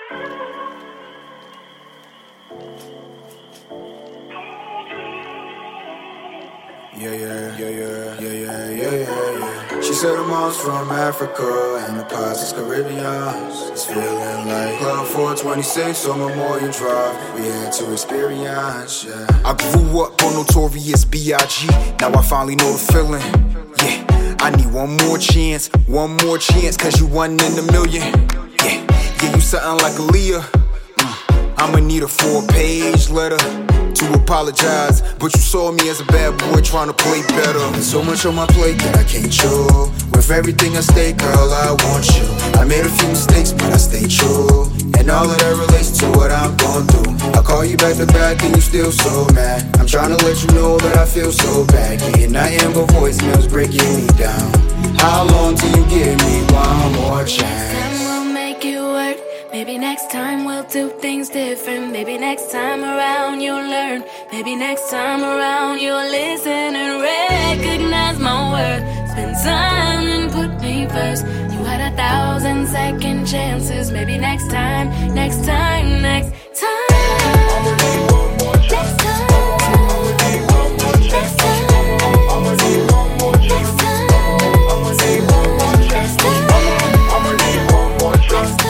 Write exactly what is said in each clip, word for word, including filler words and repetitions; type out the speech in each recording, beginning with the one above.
Yeah, yeah, yeah, yeah, yeah, yeah, yeah, yeah, yeah. She said her mom's from Africa and the pops is Caribbeans. It's feeling like Club four twenty-six on Memorial Drive. We had to experience, yeah. I grew up on Notorious B I G Now I finally know the feeling, yeah. I need one more chance, one more chance, cause you one in a million, yeah. Yeah, you something like Aaliyah. mm. I'ma need a four-page letter to apologize, but you saw me as a bad boy trying to play better. There's so much on my plate that I can't chew. With everything at stake, girl, I want you. I made a few mistakes, but I stay true. And all of that relates to what I'm going through. I call you back to back and you still so mad. I'm trying to let you know that I feel so bad. Getting nothing but voicemails breaking me down. How long till you give me one more chance? Maybe next time we'll do things different. Maybe next time around you'll learn. Maybe next time around you'll listen and recognize my worth. Spend time and put me first. You had a thousand second chances. Maybe next time, next time, next time. I'ma need one more chance. Next time. I'ma need one more chance. I'ma need one more chance. I'ma need one more chance. I'ma need one more chance.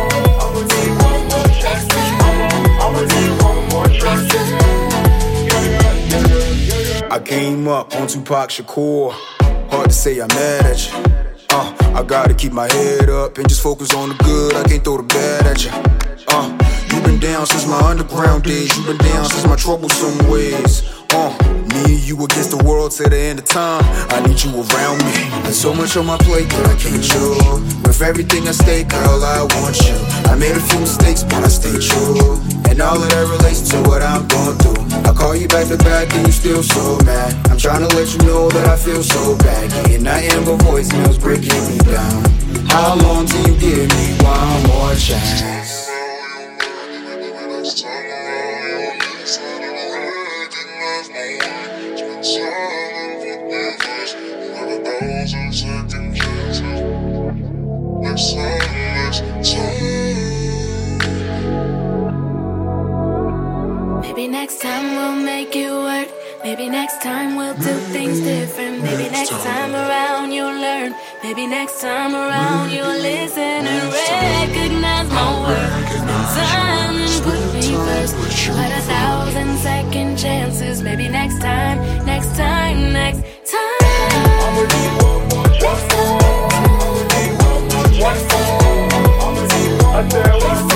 I came up on Tupac Shakur. Hard to say I'm mad at you. Uh, I gotta keep my head up and just focus on the good. I can't throw the bad at you. Uh, you been down since my underground days. You been down since my troublesome ways. Uh, me and you against the world till the end of time. I need you around me. There's so much on my plate that I can't chew. With everything at stake, girl, I want you. I made a few mistakes, but I stay true. And all of that relates to what I'm going through. I call you back to back and you still so mad. I'm trying to let you know that I feel so bad. Getting nothing but voicemails breaking me down. How long till you give me one more chance? Maybe next time we'll make it work. Maybe next time we'll do things different. Maybe next time around you'll learn. Maybe next time around you'll listen and recognize my worth. Spend time and put me first. You had a thousand second chances. Maybe next time, next time, next time. I'ma need one more chance. I'ma need one more chance. I'ma need one more chance.